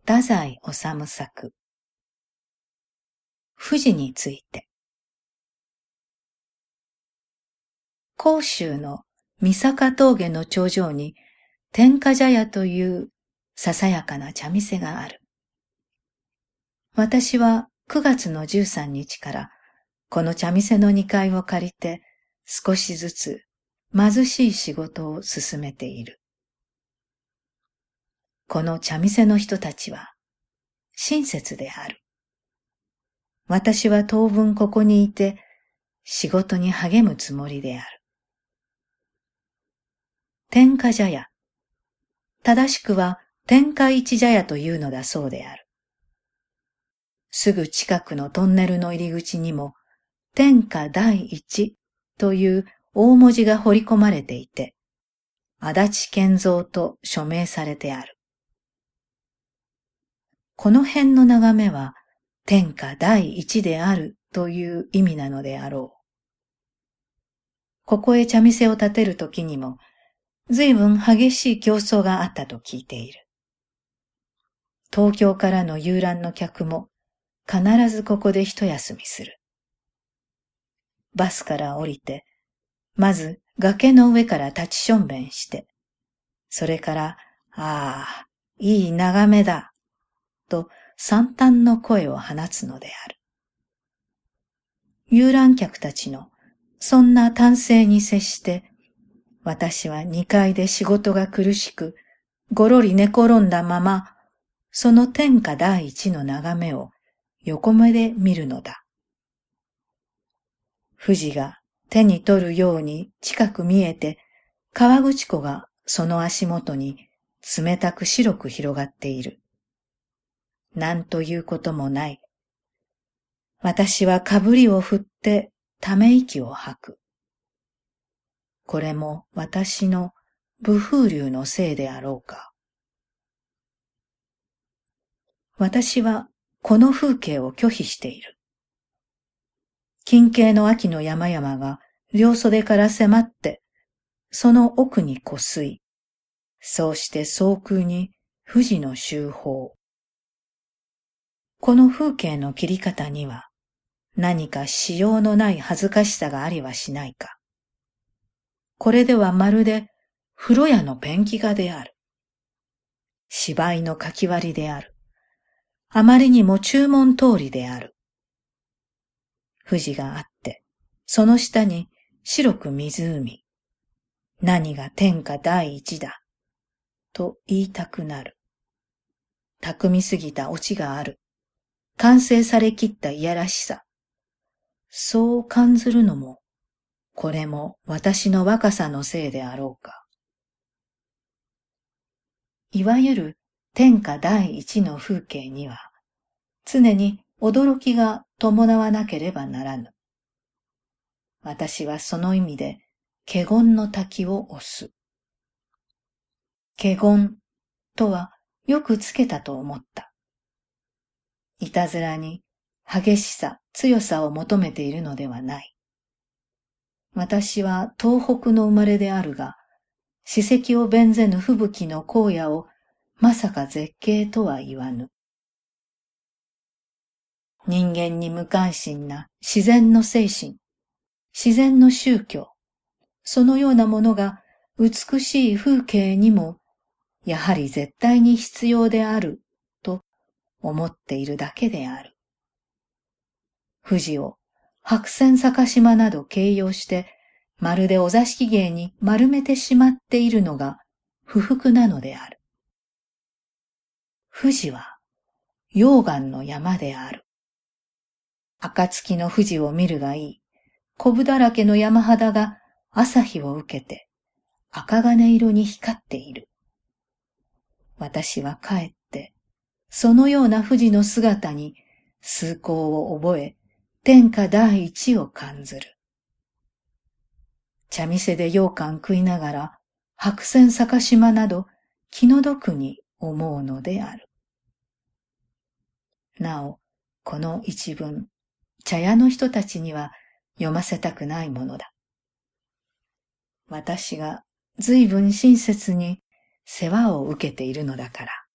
太宰治作。富士について。甲州の三坂峠の頂上に天下茶屋というささやかな茶店がある。私は9月の13日からこの茶店の2階を借りて少しずつ貧しい仕事を進めている。この茶店の人たちは親切である。私は当分ここにいて仕事に励むつもりである。天下茶屋。正しくは天下一茶屋というのだそうである。すぐ近くのトンネルの入り口にも天下第一という大文字が彫り込まれていて、足立健三と署名されてある。この辺の眺めは天下第一であるという意味なのであろう。ここへ茶店を建てるときにも随分激しい競争があったと聞いている。東京からの遊覧の客も必ずここで一休みする。バスから降りて、まず崖の上から立ちしょんべんして、それから、ああ、いい眺めだ、と惨憺の声を放つのである。遊覧客たちのそんな丹精に接して、私は2階で仕事が苦しく、ごろり寝転んだまま、その天下第一の眺めを横目で見るのだ。富士が手に取るように近く見えて、河口湖がその足元に冷たく白く広がっている。なんということもない。私はかぶりを振ってため息を吐く。これも私の武風流のせいであろうか。私はこの風景を拒否している。近景の秋の山々が両袖から迫って、その奥に湖水、そうして総空に富士の周方。この風景の切り方には何かしようのない恥ずかしさがありはしないか。これではまるで風呂屋のペンキ画である。芝居の書き割りである。あまりにも注文通りである。富士があって、その下に白く湖。何が天下第一だ、と言いたくなる。巧みすぎたオチがある。完成されきったいやらしさ。そう感ずるのも、これも私の若さのせいであろうか。いわゆる天下第一の風景には、常に驚きが伴わなければならぬ。私はその意味で、華厳の滝を推す。華厳とはよくつけたと思った。いたずらに激しさ、強さを求めているのではない。私は東北の生まれであるが、史跡を弁ぜぬ吹雪の荒野をまさか絶景とは言わぬ。人間に無関心な自然の精神、自然の宗教、そのようなものが美しい風景にもやはり絶対に必要であると思っているだけである。富士を白線坂島など形容してまるでお座敷芸に丸めてしまっているのが不服なのである。富士は溶岩の山である。暁の富士を見るがいい。コブだらけの山肌が朝日を受けて赤金色に光っている。私はかえってそのような富士の姿に崇高を覚え天下第一を感ずる。茶店で羊羹食いながら白線坂島など気の毒に思うのである。なお、この一文、茶屋の人たちには読ませたくないものだ。私が随分親切に世話を受けているのだから。